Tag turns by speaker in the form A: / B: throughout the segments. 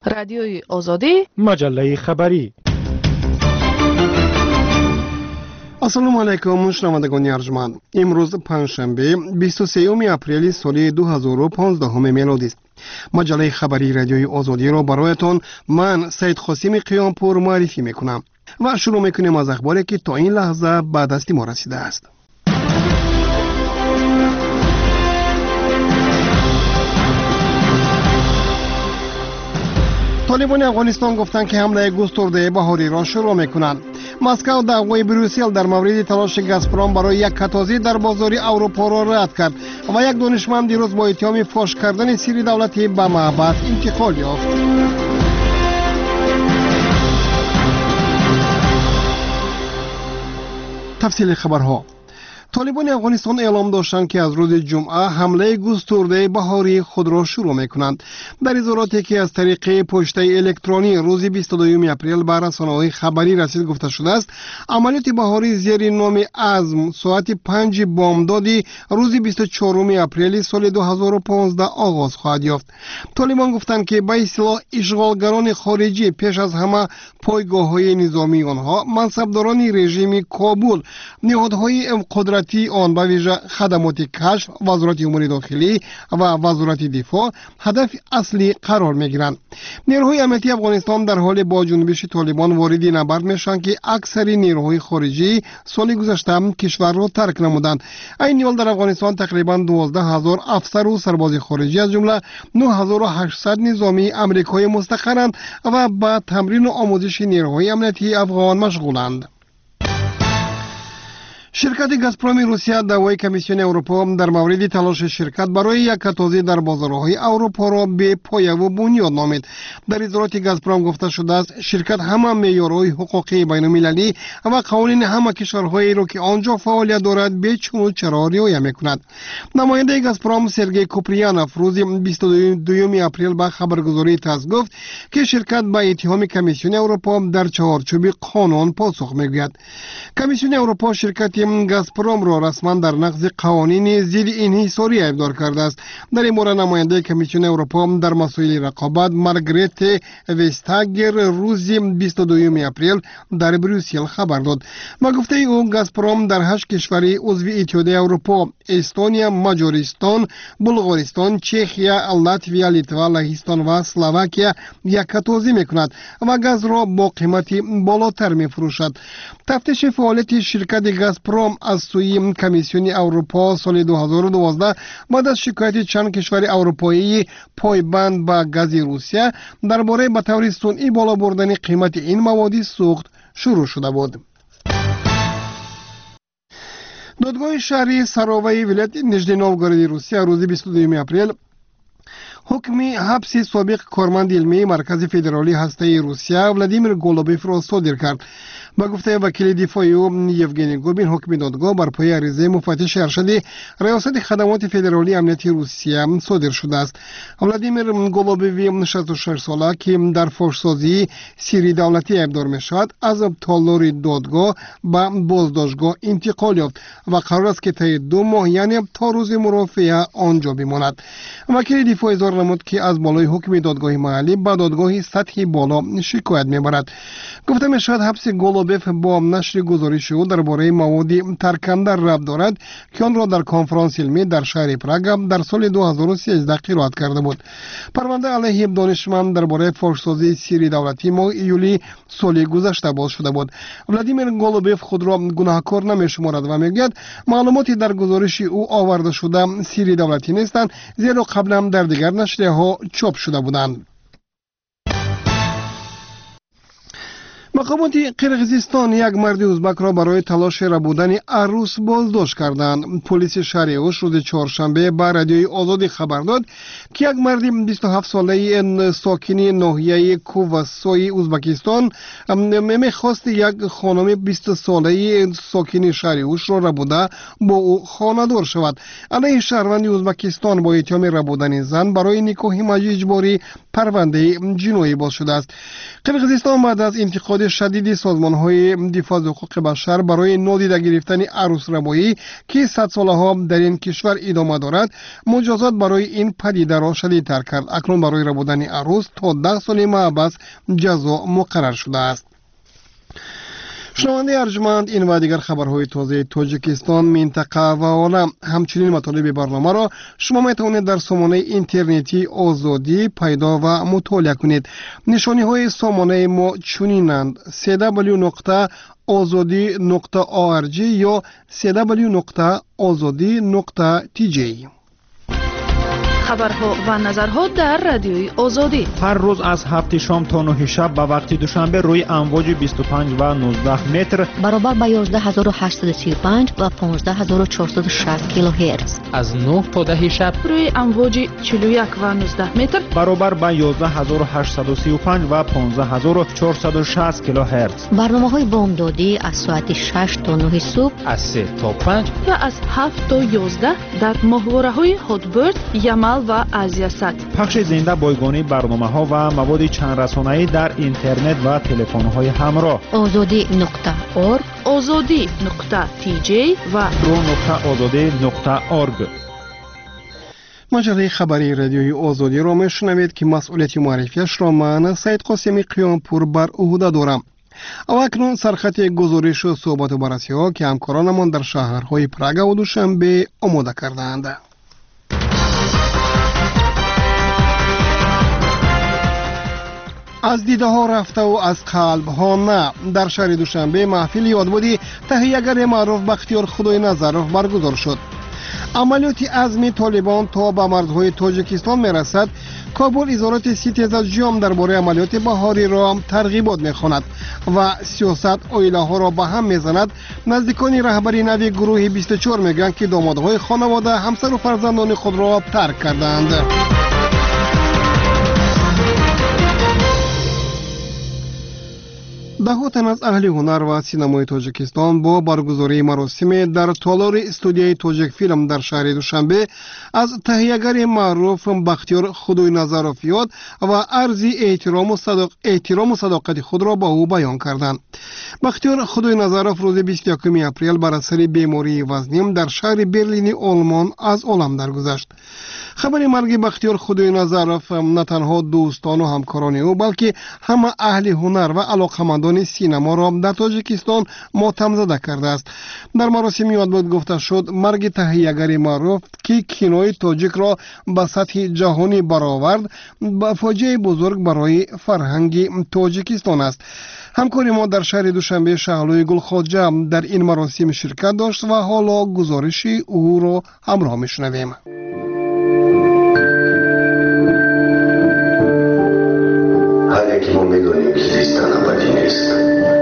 A: رادیوی آزادی،
B: مجله خبری.
C: السلام علیکم شنوندگان ارجمند. امروز پنجشنبه 23 اپریل سال 2015 میلادی است. مجله خبری رادیوی آزادی را برایتان من سید قاسم قیامپور معرفی میکنم و شروع میکنیم از اخباری که تا این لحظه به دست ما رسیده است. طالبان افغانستان گفتند که حمله گسترده بهاری را شروع میکنند. مسکو دعوای بروسل در مورد تلاش گازپروم برای یک کتازی در بازار اروپا را رد کرد و یک دانشمند دیروز با اتهام فاش کردن سری دولتی به معبد انتقال یافت. تفصیل خبرها. طالبان افغانستان اعلام داشتند که از روز جمعه حمله گسترده بهاری خود را شروع میکنند. در اظهاراتی که از طریق پشته الکترونی روز 22 اپریل به رسانه‌های خبری رسید گفته شده است عملیات بهاری زیر نام عزم ساعت 5 بامداد روز 24 اپریل سال 2015 آغاز خواهد یافت. طالبان گفتند که به اصطلاح اشغالگران خارجی پیش از همه پایگاه‌های نظامی آنها، منصبداران رژیم کابل، نهادهای قدرتی آن به ویژه خدمات کشف، وزارت امور داخلی و وزارت دفاع هدف اصلی قرار میگیرند. نیروهای امنیتی افغانستان در حال با جنبش طالبان وارد نبرد میشن که اکثر نیروهای خارجی سال گذشته کشور را ترک نمودند. این حال در افغانستان تقریبا 12000 افسر و سرباز خارجی از جمله 9800 نظامی امریکایی مستقرند و با تمرین و آموزش نیروهای امنیتی افغان مشغولند. شرکت گازپروم روسیه دعوای کمیسیون اروپا در مورد تلاش شرکت برای یک کتازی در بازارهای اروپا را به پایه و بنیاد نامید. در اظهارات گازپروم گفته شده است شرکت همه معیارهای حقوقی بین المللی و قوانین همه کشورهایی را که آنجا فعالیت دارد به چون و چرا رعایت میکند. نماینده گازپروم سرگئی کوپریانوف روز 22 اپریل به خبرگزاری تاس گفت که شرکت به اتهام کمیسیون اروپا در چارچوب قانون پاسخ میگوید. کمیسیون اروپا شرکت گازپروم را رسما در نقض قوانین ضد انحصاری ادعا کرده است. در این مورد نماینده کمیسیون اروپا در مسائل رقابت مارگریت وستاگر روز 22 اپریل در بروسل خبر داد. با گفته او گازپروم در 8 کشور عضو اتحادیه اروپا استونیا، مجارستان، بلغارستان، چخیا، لاتویا، لیتوا، لهستان و اسلواکیا یک کتازی میکند و گاز را با قیمتی بالاتر میفروشد. تفتیش فعالیت شرکت گازپروم از سوی کمیسیون اروپا سال 2012 بعد از شکایت چند کشور اروپایی پایبند به گاز روسیه درباره به طور صنعی بالا بردن قیمت این مواد سوخت شروع شده بود. دادگاه شهری سراوای ولایت نژدی نوگورود روسیه روز 22 اپریل حکم حبس سابق کارمند علمی مرکز فدرالی هسته روسیه ولادیمیر گولوبیف را صادر کرد. با گفته وکیل دفاعی او یوگنی گوبین حکم دادگاه بر پایه عریضه مفتش ارشد ریاست خدمات فدرالی امنیتی روسیه صادر شده است. ولادیمیر گولوبیف 66 ساله که در فحش‌سازی سری دولتی ادعا می‌شود از تالار دادگاه به بازداشتگاه انتقال یافت و قرار است که تا 2 ماه یعنی تا روز مرافعه آنجا بماند. وکیل دفاع اظهار نمود که از بالای حکم دادگاه محلی به دادگاه سطحی بالا شکایت می‌برد. گفته می‌شود حبس گولوبیف با نشر گزارش او درباره مواد ترکننده ربط دارد که آن را در کنفرانس علمی در شهر پراگ در سال 2013 قرائت کرده بود. پرونده علیه دانشمند درباره فحش‌سازی سری دولتی ماه ایولی سال گذشته باز شده بود. ولادیمیر گولوبیف خود را گناهکار نمی‌شمارد و میگوید معلوماتی در گزارش او آورده شده سری دولتی نیستند زیرا قبلا در دیگر نشریه‌ها چاپ شده بودند. مقامات قرقیزستان یک مرد ازبک را برای تلاش ربودن عروس بازداشت کردند. پلیس شهر اوش روز چهارشنبه به رادیوی آزادی خبر داد که یک مرد 27 ساله ساکن ناحیه کوواسوی ازبکستان می‌خواست یک خانم 20 ساله ساکن شهر اوش را ربوده با او خانه‌دار شود. علیه شهروند ازبکستان با اتهام ربودن زن برای نکاح اجباری پرونده جنایی باز شده است. قرقیزستان بعد از انتقاد شدید سازمان‌های دفاع از حقوق بشر برای نادیده گرفتن عروس‌روایی که 100 ساله‌ها در این کشور ادامه دارد مجازات برای این پدیده را شدیدتر کرد. اکنون برای ربودن عروس تا 10 سال محبس جزا مقرر شده است. شنونده ارجمند، این و دیگر خبرهای تازه تاجیکستان، منطقه و عالم همچنین مطالب برنامه را شما میتوانید در سامانه اینترنتی آزادی پیدا و مطالعه کنید. نشانی های سامانه ما چنینند: www.azadi.org یا www.azadi.tj.
A: خبرها و نظرها در رادیوی آزادی
B: هر روز از 7 شام تا 9 شب به وقت دوشنبه روی امواج 25 و 19 متر
D: برابر با 11835 و 15460 کیلوهرتز.
E: از 9 تا 10 شب
A: روی امواج 41 و 19 متر
B: برابر با 11835 و 15460 کیلوهرتز.
D: برنامه‌های بامدادی از ساعت 6 تا 9 صبح،
E: از 3 تا 5
A: و از 7 تا 11 در ماهواره‌های هاتبرد، یمل و آزیا سات.
B: پخش زنده بایگانی برنامه‌ها و مواد چند رسانه‌ای در اینترنت و تلفن‌های همراه.
D: azadi.org،
A: azadi.tj و
B: pro.azadi.org.
C: مجله خبری رادیوی آزادی را میشنوید که مسئولیت معرفیش را من سید قاسمی قیامپور بر عهده دارم. و اکنون سرخط گزارش و صحبت و بررسی ها که همکارانمان در شهرهای پراگ و دوشنبه آماده کردند. از دیده ها رفته و از قلب ها نه. در شهر دوشنبه محفل یادبودی تهیه‌گر معروف بختیار خدای نظرов برگزار شد. عملیات عزمی طالبان تا به مرزهای تاجیکستان میرسد. کابل اظهارات ستیزا جام درباره عملیات بهاری را ترغیبات میخواند و سیاست عائله ها را به هم میزند. نزدیکان رهبری نوی گروه 24 میگویند که دامادهای خانواده همسر و فرزندان خود را ترک کردند. ده تن از اهل هنر و سینمای تاجیکستان با برگزاری مراسم در تالار استودیوی تاجیک فیلم در شهر دوشنبه از تهیه‌گر معروف بختیار خدای نظرов یاد و عرض احترام و صداقت خود را با او بیان کردند. بختیار خدای نظرов روز 21 اپریل بر اثر بیماری وزنی در شهر برلین آلمان از عالم درگذشت. خبر مرگ بختیار خدای نظرов نه تنها دوستان و همکاران او بلکه همه اهل هنر و علاقمندان سینما را در تاجیکستان ماتم زده کرده است. در مراسم یادبود گفته شد مرگ تهیه‌گر معروف که کینوی تاجیک را به سطح جهانی برآورد با فاجعه بزرگ برای فرهنگ تاجیکستان است. همکار ما در شهر دوشنبه شهلوی گلخواجه در این مراسم شرکت داشت و حالا گزارش او را همراه میشنویم.
F: هر یکی ما میدونیم که زیستن ابدی نیست،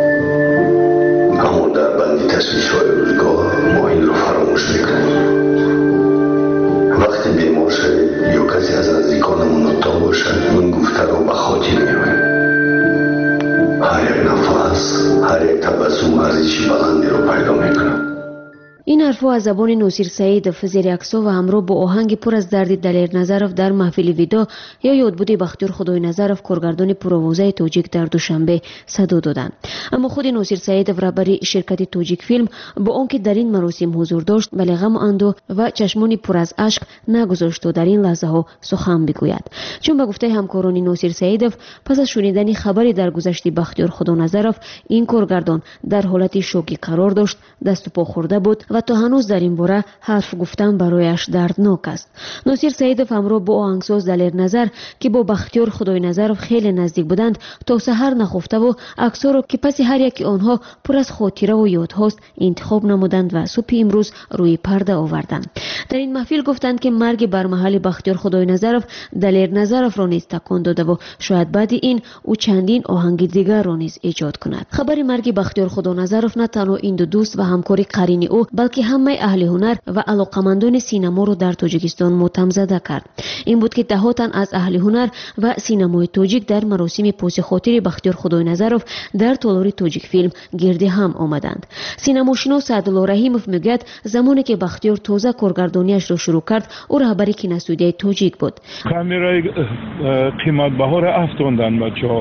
F: اما در بند تشویش‌های روزگار ما این رو فراموش میکنیم. وقتی بیمار شویم یا کسی از نزدیکانمون اتاق باشد این گفته رو به خاطر میاریم. هر یک نفس، هر یک تبسم ارزشی بلندی رو پیدا میکنه.
D: این حرفها از زبان نوسیر سعیدov زیر عکس‌ها و همراه با آهنگ پر از درد دلیر نظرov در محفل ویدا یا یادبود بختیار خدای نظرov کارگردان پرآوازه تاجیک در دوشنبه صدا دادند. اما خود نوسیر سعیدov رهبر شرکت تاجیک فیلم با آنکه در این مراسم حضور داشت ولی غم و اندوه و چشمان پر از اشک نگذاشت تا در این لحظه ها سخن بگوید. چون به گفته همکاران نوسیر سعیدov پس از شنیدن خبری در گذشت بختیار خدای نظرov این کارگردان در حالت شوکی قرار داشت، دست و پا خورده بود و تا هنوز در این باره حرف گفتن برایش دردناک است. نوسیر سعیدov همراه با آهنگساز دلیر نظر که با بختیار خدای نظرov خیلی نزدیک بودند تا سحر نخفته و عکس‌ها را که پس هر یک آنها پر از خاطره و یادهاست انتخاب نمودند و صبح امروز روی پرده آوردند. در این محفل گفتند که مرگ بر محل بختیار خدای نظرov دلیر نظرov را نیز تکان داده و شاید بعد این او چندین آهنگ دیگر را نیز ایجاد کند. خبر مرگ بختیار خدای نظرov نه تنها این دو دوست و همکار قرین او بلکه همه اهل هنر و علاقمندان سینما رو در تاجیکستان ماتم زده کرد. این بود که ده تن از اهل هنر و سینمای تاجیک در مراسم پوس خاطر بختیار خدای نظرov در تالار تاجیک فیلم گرد هم آمدند. سینماشناس عبدالله رحیمov میگوید زمانی که بختیار تازه کارگردانیش را شروع کرد او رهبر کینوستودیوی تاجیک بود.
G: کامیرای قیمت بهار افتوندن بچه‌ها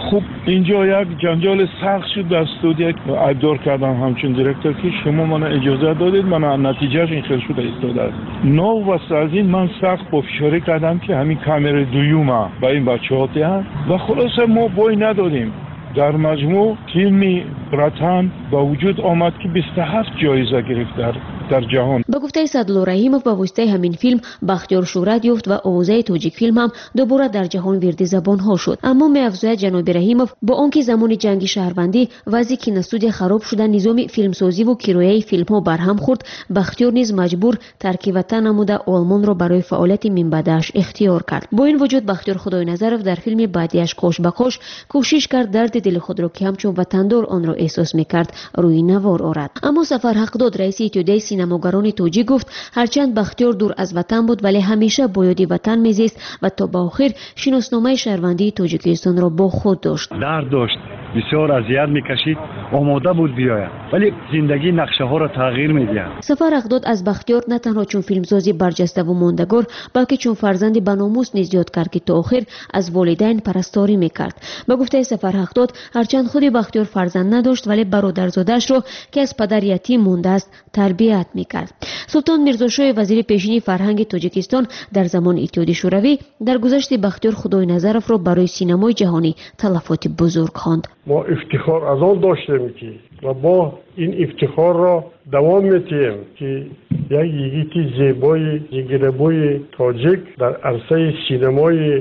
G: خوب اینجا یک جنجال سخت شد در استودیو ایبدار کردم همچون دیرکتور که شما من اجازه دادید من نتیجهش این خیلی شده ایستاده است. نو واسه از این من سخت با فشاری کردم که همین کامera دویومه با این بچه‌ها دهن و خلاصه ما بوی ندادیم. در مجموع فیلمی رتن با وجود آمد که 27 جایزه گرفت در جهان.
D: به گفته صدلو رحیمов با واسطه همین فیلم بختیار شهرت یافت و آوازه تاجیک فیلم هم دوباره در جهان ورد زبان ها شد. اما می‌افزاید جناب رحیمов با آنکه زمان جنگ شهروندی وضع کینوستودیو خراب شده نظام فیلمسازی و کرایه فیلم ها برهم خورد، بختیار نیز مجبور ترک وطن نموده آلمان را برای فعالیت منبعدش اختیار کرد. با این وجود بختیار خداینظرов در فیلم بعدیش قوش به قوش کوشش کرد درد دل خود را که همچون وطندار آن را احساس می‌کرد روی نوار آورد. اما سفر حقداد رئیس اتحادیه سینماگران توجیه گفت هرچند بختیار دور از وطن بود ولی همیشه با یاد وطن میزیست و تا به آخر شناسنامه شهروندی تاجیکستان را با خود داشت.
H: درد داشت، بسیار اذیت میکشید، آماده بود بیاید ولی زندگی نقشه ها را تغییر میدهد.
D: سفر حقداد از بختیار نه تنها چون فیلمسازی برجسته و ماندگار بلکه چون فرزند بناموس نیز یاد کرد که تا آخر از والدین پرستاری میکرد. به گفته سفر حقداد هرچند خود بختیار فرزند نداشت ولی برادرزادش را که از پدر یتیم مانده است تربیت میکرد. سلطان میرزاشاه وزیر پیشین فرهنگ تاجیکستان در زمان اتحادیه شوروی در گذشت بختیار خداینظرov را برای سینمای جهانی تلفات بزرگ خواند.
I: ما افتخار از آن داشتیم که و با این افتخار را دوام میتیم که یک یگیتی زیبای جگربوی تاجیک در عرصه سینمای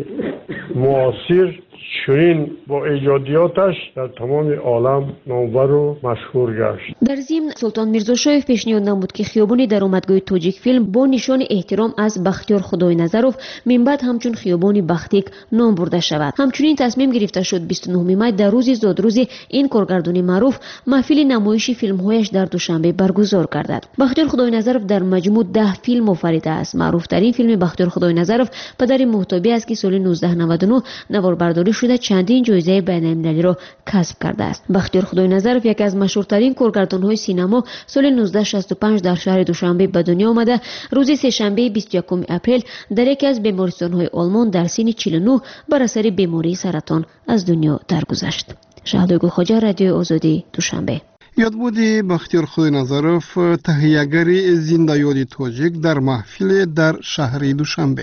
I: معاصر چنین با ایجادیاتش در تمام عالم نامور و مشهور گشت.
D: در ضمن سلطان میرزاشاه پیشنهاد نمود که خیابان درآمدگاه تاجیک فیلم با نشان احترام از بختیار خداینظرov من بعد همچون خیابان بختیک نام برده شود. همچنین تصمیم گرفته شد 29 می در روز زادروز این کارگردان معروف محفل نمایش فیلم‌هایش در دوشنبه برگزار گردد. بختیار خداینظرov در مجموع 10 فیلم آفریده است. معروف‌ترین فیلم بختیار خداینظرov پدر محتابی است که سال 1999 نواربرداری شده چندین جایزه بین‌المللی را کسب کرده است. بختیار خداینظرov یکی از مشهورترین کارگردان‌های سینما سال 1965 در شهر دوشنبه به دنیا آمده. روز سه‌شنبه 21 اپریل در یکی از بیمارستان‌های آلمان در سن 49 بر اثر بیماری سرطان از دنیا درگذشت. شهدای گلخواجه، رادیو آزادی، دوشنبه.
C: یادبود بختیار خداینظرov تهیه‌گر زنده یاد تاجیک در محفل در شهر دوشنبه.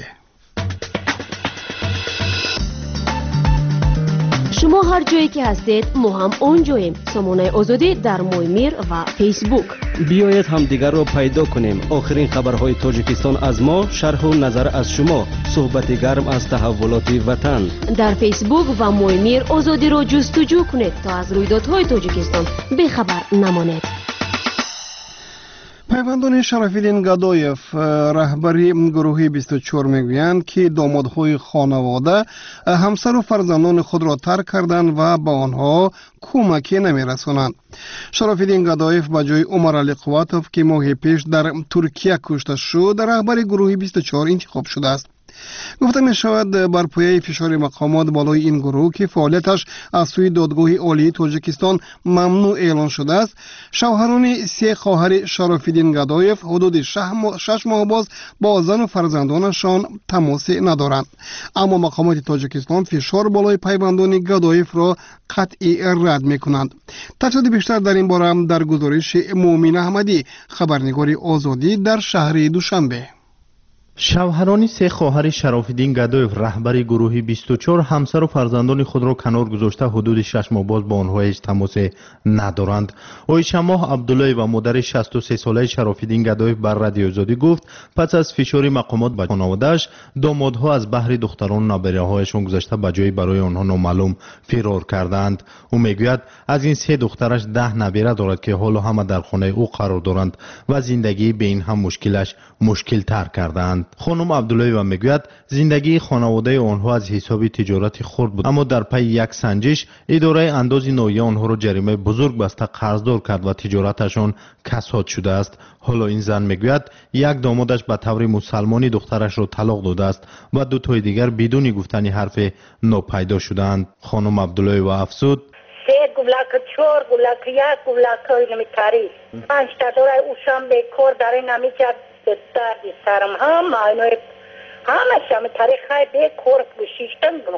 D: شما هر جایی که هستید ما هم اونجاییم. سامانه آزادی در مویمیر و فیسبوک.
J: بیایید هم دیگر را پیدا کنیم. آخرین خبرهای تاجیکستان از ما، شرح و نظر از شما، صحبت گرم از تحولات وطن.
D: در فیسبوک و مویمیر آزادی را جستجو کنید تا از رویدادهای تاجیکستان بی‌خبر نمانید.
C: پیوندان شراف‌الدین گدایف رهبری گروه 24 میگویند که دامادهای خانواده همسر و فرزندان خود را ترک کردند و به آنها کمکی نمی‌رسانند. شراف‌الدین گدایف به جای عمر علی قواتوف که ماه پیش در ترکیه کشته شد رهبر گروه 24 انتخاب شده است. گفته می شود بر پایه فشار مقامات بالای این گروه که فعالیتش از سوی دادگاه عالی تاجیکستان ممنوع اعلان شده است، شوهران سه خواهر شراف‌الدین گدایف حدود 6 ماه باز با زن و فرزندانشان تماس ندارند. اما مقامات تاجیکستان فشار بالای پیوندان گدایف را قطعی رد می کنند. تفصیل بیشتر در این باره در گزارش مومن احمدی، خبرنگار آزادی در شهر دوشنبه.
B: شوهران سه خواهر شراف‌الدین گدایف رهبر گروه 24 همسر و فرزندان خود را کنار گذاشته حدود 6 ماه باز با آنها هیچ تماس ندارند. عایشه ماه عبدالله و مادر 63 ساله شراف‌الدین گدایف بر رادیو آزادی گفت پس از فشار مقامات به خانواده‌اش دامادها از بحر دختران نابغه‌هایشان گذشته به جای برای آنها نامعلوم فرار کردند. او میگوید از این سه دخترش 10 نابغه دارد که حالا همه در خانه او قرار دارند و زندگی به این هم مشکل تر کردند. خانم عبدالله و میگوید زندگی خانواده آنها از حساب تجارت خرد بود، اما در پی یک سنجش اداره انداز ناحیه آنها را جریمه بزرگ بسته قرضدار کرد و تجارتشان کساد شده است. حالا این زن میگوید یک دامادش به طور مسلمانی دخترش را طلاق داده است و دو تای دیگر بدون گفتن حرف ناپیدا شدند. خانم عبدالله و افسود
K: 3 گولک 4 گولک 1 گولک نمیتاری 5 تا داره اوشم به کار داره نمیکرد دردی سرم همه همش هم تاریخ های به کور گوشیشتن بخواد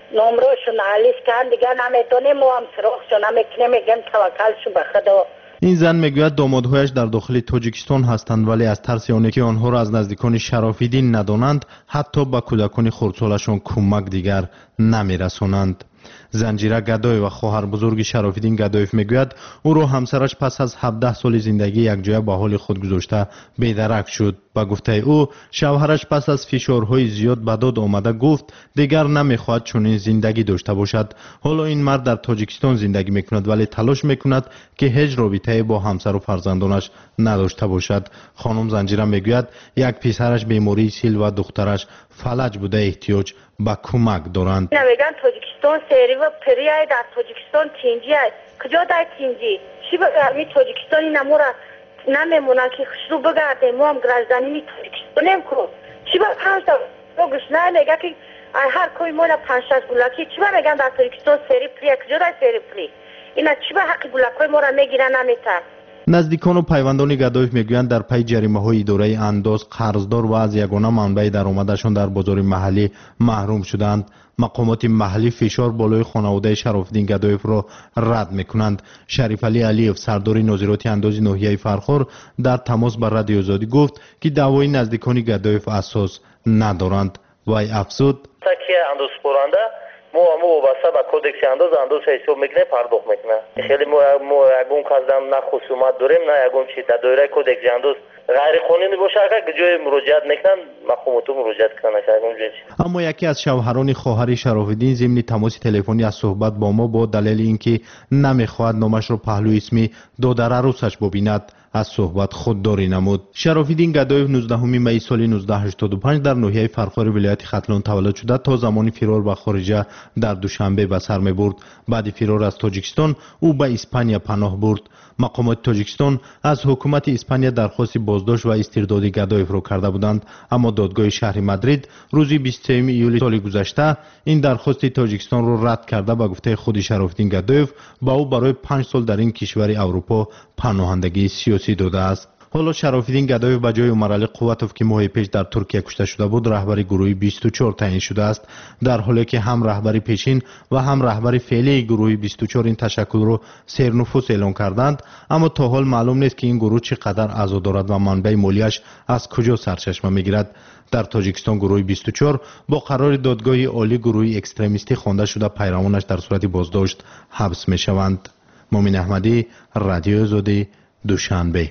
K: نمرهشون علیس کردن دیگه نمیتونیم و هم سراغشون نمیکنیم میگیم توکل شو به خدا.
B: این زن میگوید دامادهایش در داخل تاجیکستان هستند ولی از ترس آنکه که آنها را از نزدیکان شرافیدین ندانند حتی به کودکان خردسالشان کمک دیگر نمیرسانند. زنجیره گدای و خواهر بزرگ شرافیدین گدایف میگوید او را همسرش پس از 17 سال زندگی یکجای به حال خود گذاشته بیدرک شد. با گفته او شوهرش پس از فشارهای زیاد به داد آمده گفت دیگر نمیخواهد چنین زندگی داشته باشد. حالا این مرد در تاجیکستان زندگی میکند ولی تلاش میکند که هیچ رابطه با همسر و فرزندانش نداشته باشد. خانم زنجیره میگوید یک پسرش بیماری سیل و دخترش فلج بوده احتیاج به کمک دارند.
K: نمیگن تاجیکستان سری و پریای در تاجیکستان تینجی است. کجا در تینجی؟ چی بگرمی تاجیکستانی نمورا نمیمونه که خشرو بگرده ما هم گرزدنی تاجیکستانیم کرد. چی با 5 تا گشنه میگه که هر کوی مونه 5-6 گلکی چی با میگن در تاجیکستان سری پری کجا در سری پری؟ اینا چی با حق گلکای ما را میگیرن نمیتر؟
B: نزدیکان و پیوندان گدایف میگویند در پی جریمه های اداره انداز قرضدار و از یگانه منبع درآمدشان در بازار محلی محروم شدند. مقامات محلی فشار بالای خانواده شرافیدین گدایف را رد میکنند. شریف علی علیف سردار ناظرات انداز ناحیه فرخار در تماس با رادیو آزادی گفت که دعوای نزدیکان گدایف اساس ندارند. وی افزود
L: تکیه انداز خورنده مو وابسته به کودکس انداز حساب میکنه پرداخت میکنه. خیلی مو یگون کازدم نه خصومت داریم نه یگون چی در دایره کودکس انداز غیر قانونی باشه که جای مراجعت میکنن مقامات مراجعت کنن.
B: اما یکی از شوهران خواهر شرافیدین ضمن تماس تلفنی از صحبت با ما با دلیل اینکه نمیخواهد نامش را پهلوی اسمی دادر عروسش ببیند از صحبت خودداری نمود. شرافیدین گدایف 19 می سال 1985 در ناحیه فرخار ولایت ختلان تولد شده تا زمان فرار به خارج در دوشنبه به سر میبرد. بعد فرار از تاجیکستان او به اسپانیا پناه برد. مقامات تاجیکستان از حکومت اسپانیا درخواست بازداشت و استرداد گدایف را کرده بودند اما دادگاه شهر مادرید روز 23 ایول سال گذشته این درخواست تاجیکستان را رد کرده به گفته خود شرافیدین گدایف با او برای 5 سال در این کشور اروپا پناهندگی سیاسی داده است. حالا شرافیدین گدایف به جای عمر علی قوتوف که ماه پیش در ترکیه کشته شده بود رهبر گروه 24 تعیین شده است، در حالی که هم رهبر پیشین و هم رهبر فعلی گروه 24 این تشکل را سرنفوذ اعلام کردند. اما تا حال معلوم نیست که این گروه چقدر اعضا دارد و منبع مالیش از کجا سرچشمه میگیرد. در تاجیکستان گروه 24 با قرار دادگاه عالی گروه اکستریمیستی خوانده شده پیروانش در صورت بازداشت حبس میشوند. مومن احمدی، رادیو آزادی، دوشنبه.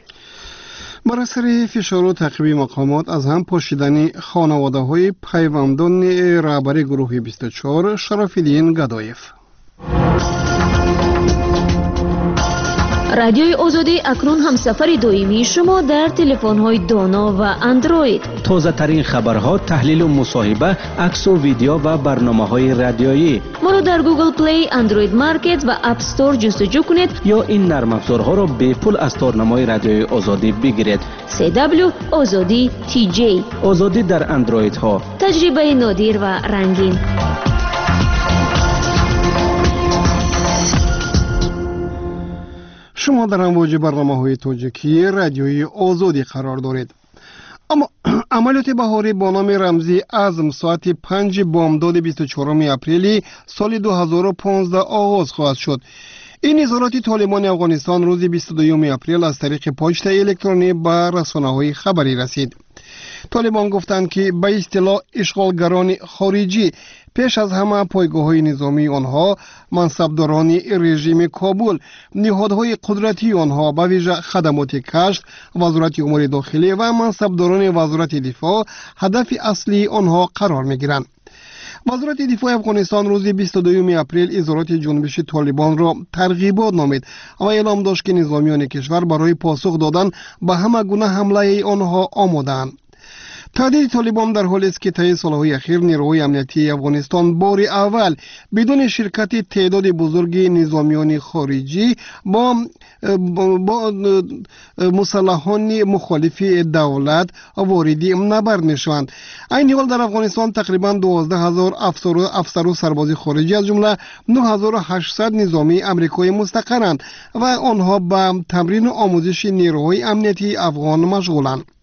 C: بر اثر فشار و تعقیب مقامات از هم پاشیدن خانواده های پیوندان رهبر گروه 24 شرافیدین گدایف.
D: رادیوی آزادی اکنون هم سفر دائمی شما در تلفن‌های دانا و اندروید.
J: تازه ترین خبرها، تحلیل و مصاحبه، عکس و ویدیو و برنامه‌های رادیویی.
D: ما را در گوگل پلی، اندروید مارکت و اپ استور جستجو کنید
J: یا این نرم افزارها را به پول از تارنمای رادیوی آزادی بگیرید.
D: CW آزادی TJ
J: آزادی در اندروید ها.
D: تجربه نادر و رنگین.
C: شما در امواج برنامه‌های تاجیکی رادیوی آزادی قرار دارید. اما عملیات بهاری با نام رمزی عزم ساعت 5 بامداد 24 اپریل سال 2015 آغاز خواهد شد. این اظهارات طالبان افغانستان روز 22 اپریل از طریق پست الکترونی به رسانه‌های خبری رسید. طالبان گفتند که به اصطلاح اشغالگران خارجی پیش از همه پایگاه‌های نظامی آنها، منصبداران رژیم کابل، نهادهای قدرتی آنها به ویژه خدمات کشف، وزارت امور داخلی و منصبداران وزارت دفاع هدف اصلی آنها قرار می‌گیرند. وزارت دفاع افغانستان روز 22 اپریل اظهارات جنبش طالبان را ترغیبات نامید و اعلام داشت که نظامیان کشور برای پاسخ دادن به همه گونه حمله آنها آماده‌اند. تهدید طالبان در حالی است که طی سالهای اخیر نیروهای امنیتی افغانستان بار اول بدون شرکت تعداد بزرگ نظامیان خارجی با مسلحان مخالف دولت وارد نبرد میشوند. این حال در افغانستان تقریبا 12,000 افسر و سرباز خارجی از جمله 9,800 نظامی امریکایی مستقرند و آنها به تمرین و آموزش نیروهای امنیتی افغان مشغولند.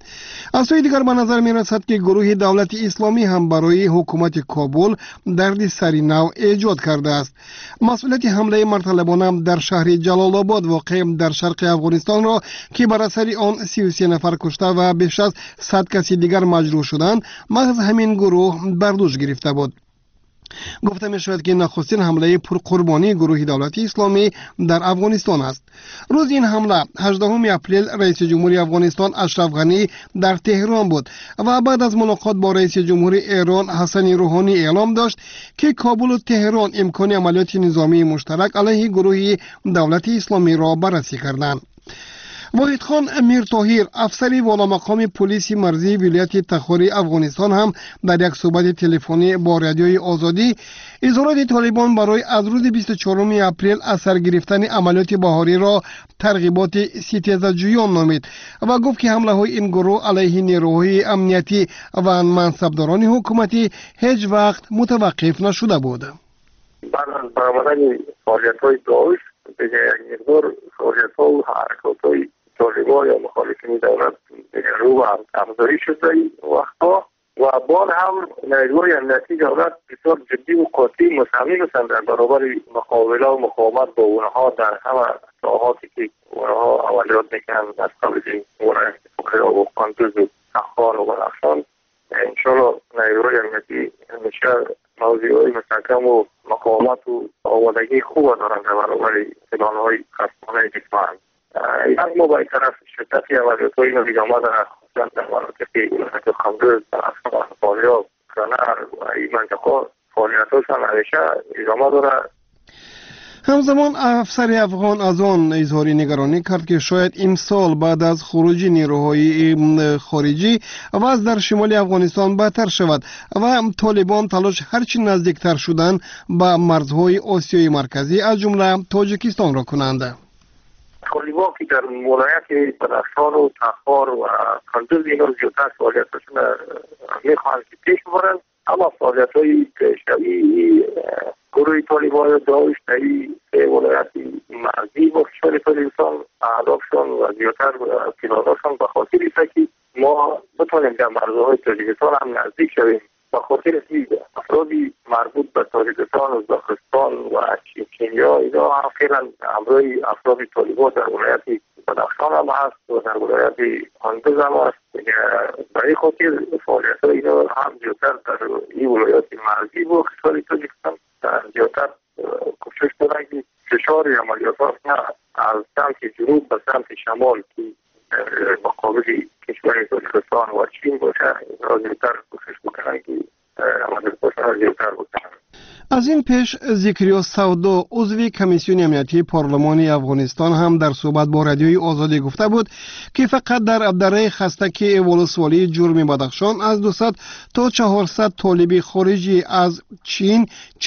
C: از سوی دیگر به نظر می رسد که گروه دولت اسلامی هم برای حکومت کابل درد سری نو ایجاد کرده است. مسئولیت حمله مرتلبانه در شهر جلال آباد واقع در شرق افغانستان را که بر اثر آن 33 نفر کشته و بیش از 100 کسی دیگر مجروح شدند محض همین گروه بر دوش گرفته بود. گفته می شود که نخستین حمله پرقربانی گروه دولت اسلامی در افغانستان است. روز این حمله 18 اپریل رئیس جمهوری افغانستان اشرف غنی در تهران بود و بعد از ملاقات با رئیس جمهور ایران حسن روحانی اعلام داشت که کابل و تهران امکان عملیات نظامی مشترک علیه گروه دولت اسلامی را بررسی کردند. واحد خان امیر طاهر افسری والا مقام پلیس مرزی ولایت تخاری افغانستان هم در یک صحبت تلفنی با رادیوی آزادی اظهارات طالبان برای از روز 24 اپریل از سر گرفتن عملیات بهاری را ترغیبات ستیزجویان نامید و گفت که حمله های این گروه علیه نیروهای امنیتی و منصبداران حکومتی هیچ وقت متوقف نشده بود.
L: بعد از برآمدن فعالیت‌های داعش دیگه یک مقدار فعالیت‌ها و حرکات‌های طالبان یا مخالفین دولت رو به افزایش شده وقتها و بعد هم نیروهای امنیتی دولت بسیار جدی و قاطع مصمم هستند در برابر مقابله و مقاومت با اونها در همه ساحاتی که اونها عملیات میکنند از قبل ولایت فقیه و قندوز و تخار و بلخشان. انشاءالله نیروهای امنیتی همیشه موضوعهای مستحکم و مقاومت و آمادگی خوب دارند در برابر پلان‌های خصمانه دشمن. اما با این طرف شدتی عملیات‌های نظامی در مناطق ولایت قندوز، بلخشان، فاریاب، کنر و این منطقه فعالیت‌هاشان همیشه ادامه دارد.
C: همزمان افسر افغان از آن اظهار نگرانی کرد که شاید امسال بعد از خروج نیروهای خارجی وضع در شمال افغانستان بدتر شود و طالبان تلاش هرچی نزدیکتر شدن به مرزهای آسیای مرکزی از جمله تاجیکستان را کنند.
L: طالبان که در ولایت بلخشان و تخار و قندوز اینا زیادتر فعالیتشون میخواهند که پیش ببرند، اما فعالیت‌های پیشروی گروه طالبان و داعش در این ولایت مرزی با کشور تاجیکستان اهدافشان و زیادتر پلان‌هاشان به خاطر است که ما بتوانیم در مرزهای تاجیکستان هم نزدیک شویم. به خاطر اینکه افرادی مربوط به تاجیکستان، ازبکستان و چچنیا اینا هم فعلا همراه افراد طالبان در ولایت بلخشان هم هست و در ولایت قندوز هم هست. برای خاطر فعالیت‌های اینا هم زیادتر در این ولایت مرزی با کشور تاجیکستان زیادتر کوشش کنند که فشار عملیاتات از سمت جنوب به سمت شمال که مقابل کشور تاجیکستان و چین باشه زیادتر کوشش بکنند که عملیاتات زیادتر بکنند.
C: از این پیش ذکریا سودا عضو کمیسیون امنیتی پارلمان افغانستان هم در صحبت با رادیوی آزادی گفته بود که فقط در دره خستکی ولسوالی جرم بدخشان از 200 تا 400 طالب خارجی از چین،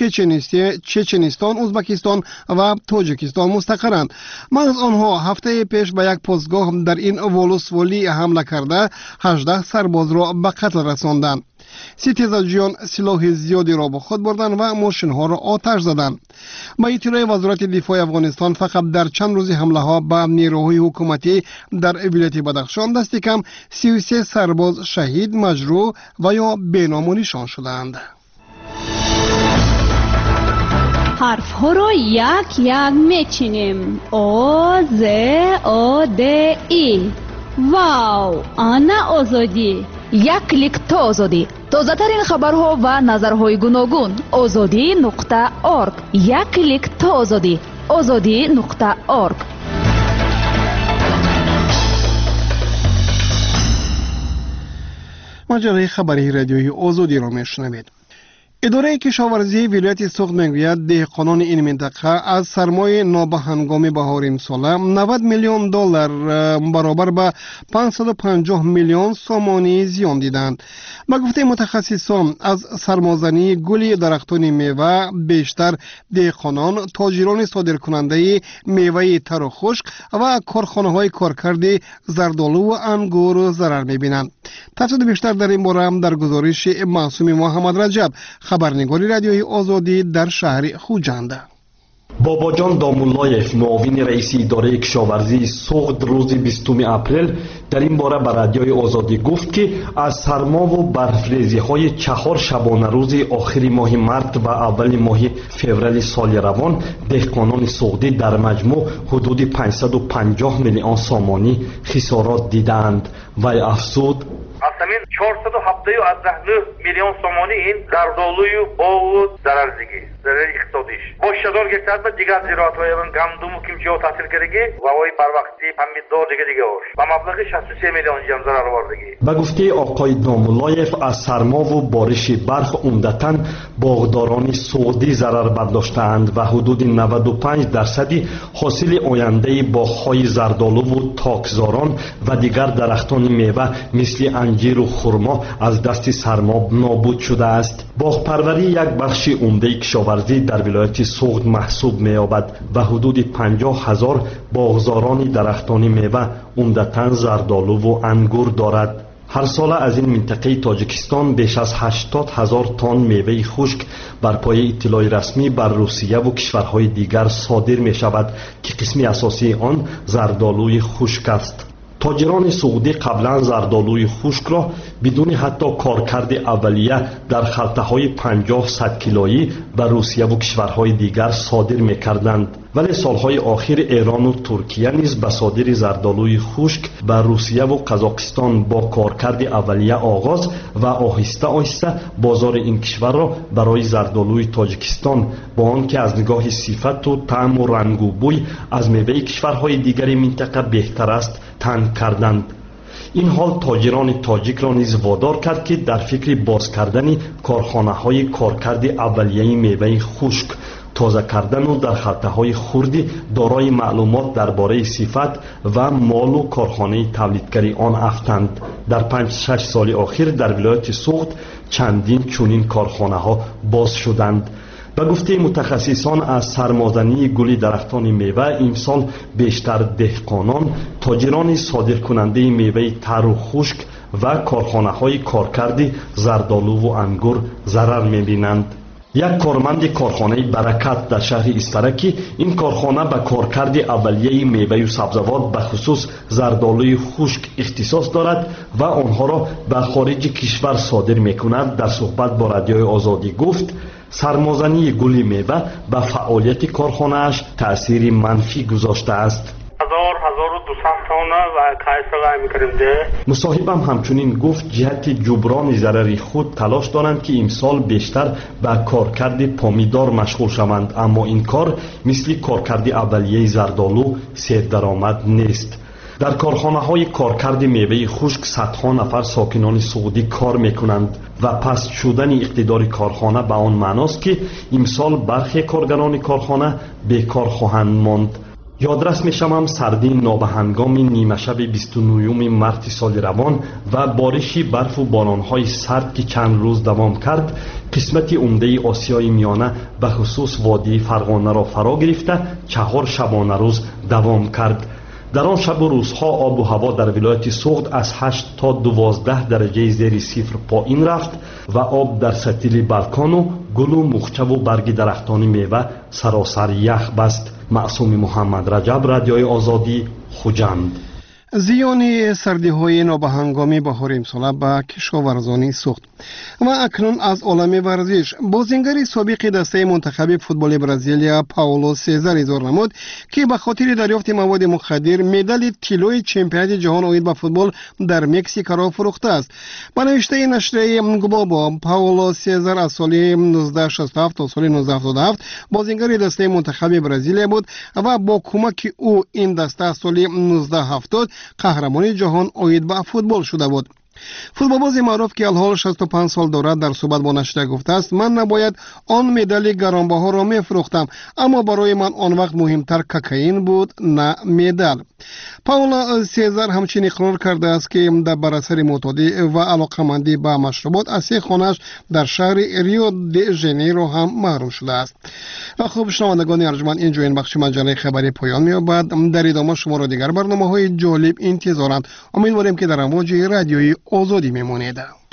C: چچنستان، ازبکستان و تاجیکستان مستقرند. محض آنها هفته پیش به یک پاسگاه در این ولسوالی حمله کرده 18 سرباز را به قتل رساندند. ستیزجویان سلاح زیادی را با خود بردند و ماشین‌ها را آتش زدند. با اطلاع وزارت دفاع افغانستان فقط در چند روز حمله ها به نیروهای حکومتی در ولایت بدخشان دست کم 33 سرباز شهید، مجروح و یا بینام و نشان شدند.
M: حرف ها را یک یک میچینیم. او ز او د ای. واو، آنا آزادی.
A: یک کلیک تا آزادی. تازه ترین خبرها و نظرهای گوناگون. azadi.org. یک کلیک تا آزادی. azadi.org.
C: مجله خبری رادیوی آزادی را میشنوید. اداره کشاورزی ولایت سوخت میگوید دهقانان این منطقه از سرمایه نابهنگام بهار امسال 90 میلیون دلار برابر به 550 میلیون سومانی زیان دیدند. به گفته متخصصان از سرمازنی گل درختان میوه بیشتر دهقانان، تاجران صادرکننده میوه تر و خشک و کارخانه‌های کارکرد زردآلو و انگور ضرر می‌بینند. تفصیل بیشتر در این باره هم در گزارش معصوم محمد رجب، خبرنگار رادیوی آزادی در شهر خوجند.
N: باباجان دامولایف معاون رئیس اداره کشاورزی سوخت روز 20 اپریل در این باره به رادیوی آزادی گفت که از سرما و برفریزی‌های 4 شبانه روز آخر ماه مارت و اول ماه فوریه سال روان دهقانان سوختی در مجموع حدود 550 میلیون سامانی خسارات دیدند. وی افزود
L: Aslında 479 milyon somoninin zardoluyu boğu zarar zigi, zarar iqtisodiş. Boş yazor geçer mi diğer ziraatlarının gamdumu kimçe o tasir geregi ve oy parvakti pamidor dige olur. Ve mablağı 63 milyon jam zarar var zigi.
N: به گفته آقای دامولایف از سرما و بارش برف عمدتاً باغداران سعودی ضرر برداشتند و حدود 95% حاصل آینده باغ‌های زردآلو و تاکزاران و دیگر درختان میوه مثل انجیر و خرما از دست سرما نابود شده است. باغپروری یک بخش عمده کشاورزی در ولایت سوخت محسوب می‌یابد و حدود 50,000 باغزاران درختان میوه عمدتاً زردآلو و انگور دارد. هر سال از این منطقه تاجیکستان بیش از 80,000 تن میوه خشک بر پایه اطلاع رسمی بر روسیه و کشورهای دیگر صادر می شود که قسم اساسی آن زردآلوی خشک است. تاجران سعودی قبلا زردآلوی خشک را بدون حتی کارکرد اولیه در خلطه‌های 50-100 کیلویی به روسیه و کشورهای دیگر صادر می‌کردند، ولی سالهای آخر ایران و ترکیه نیز به صادر زردآلوی خشک به روسیه و قزاقستان با کارکرد اولیه آغاز و آهسته آهسته بازار این کشور را برای زردآلوی تاجیکستان با آنکه از نگاه صفت و طعم و رنگ و بوی از میوه کشورهای دیگر منطقه بهتر است تنگ کردند. این حال تاجران تاجیک را نیز وادار کرد که در فکر باز کردن کارخانه‌های کارکرد اولیه میوه خشک، تازه کردن و در خلطه‌های خردی دارای معلومات درباره صفت و مال و کارخانه تولیدگری آن افتند. در 5-6 سال اخیر در ولایت سوخت چندین چنین کارخانه‌ها باز شدند. به گفته متخصصان از سرمازنی گل درختان میوه امسال بیشتر دهقانان، تاجران صادرکننده میوه تر و خشک و کارخانه‌های کارکرد زردآلو و انگور ضرر می‌بینند. یک کارمند کارخانه برکت در شهر استرکی این کارخانه به کارکرد اولیه میوه و سبزوات به خصوص زردآلوی خشک اختصاص دارد و آنها را به خارج کشور صادر می‌کند. در صحبت با رادیوی آزادی گفت سرمازنی گل میوه به فعالیت کارخانه‌اش تأثیر منفی گذاشته است. مصاحبم همچنین گفت جهت جبران ضرر خود تلاش دارند که امسال بیشتر به کارکرد پامیدار مشغول شوند، اما این کار مثل کارکرد اولیه زردآلو صرف درآمد نیست. در کارخانه‌های کارکرد میوه خشک صدها نفر ساکنان سعودی کار میکنند و پست شدن اقتدار کارخانه به آن معناست که امسال برخی کارگران کارخانه بیکار خواهند ماند. یادرس میشم سردی نابهنگام نیمه شب 29 مارت سال روان و بارش برف و بارانهای سرد که چند روز دوام کرد قسمت عمده آسیای میانه به خصوص وادی فرغانه را فرا گرفته 4 شبانه روز دوام کرد. در آن شب و روزها آب و هوا در ولایت سوخت از 8 تا 12 درجه زیر صفر پایین رفت و آب در سطل بالکان و گل و مخچه و برگ درختان میوه سراسر یخ بست. معصوم محمد رجب، رادیوی آزادی، خوجند.
C: زیان سردی‌های نابهنگامی بهار امسال به کشاورزان سوخت. و اکنون از عالم ورزش بازیگر سابق دسته منتخب فوتبال برزیلیا پائولو سزار اظهار نمود که به خاطر دریافت مواد مخدر مدال طلای چمپیونات جهان اوید به فوتبال در مکزیک را فروخته است. با نوشته نشریه گلوبا پائولو سزار از سال 1967 تا سال 1977 بازیگر دسته منتخب برزیلیا بود و با کمک او این دسته از سال 1970 قهرمان جهان اوید به فوتبال شده بود. فوتبالباز معروف که الحال 65 سال دارد در صحبت با نشریه گفته است من نباید آن مدال گرانبها را میفروختم، اما برای من آن وقت مهمتر کوکائین بود نه مدال. پائولو سزار همچنین اقرار کرده است که بر اثر معتادی و علاقه‌مندی به مشروبات از خانه‌اش در شهر ریو دی ژانیرو هم محروم شده است. خوب شنوندگان ارجمند، اینجا این بخش مجله خبری پایان می‌یابد. در ادامه شما را دیگر برنامه‌های جالب انتظارند. امیدواریم که در امواج رادیوی آزادی میمونید.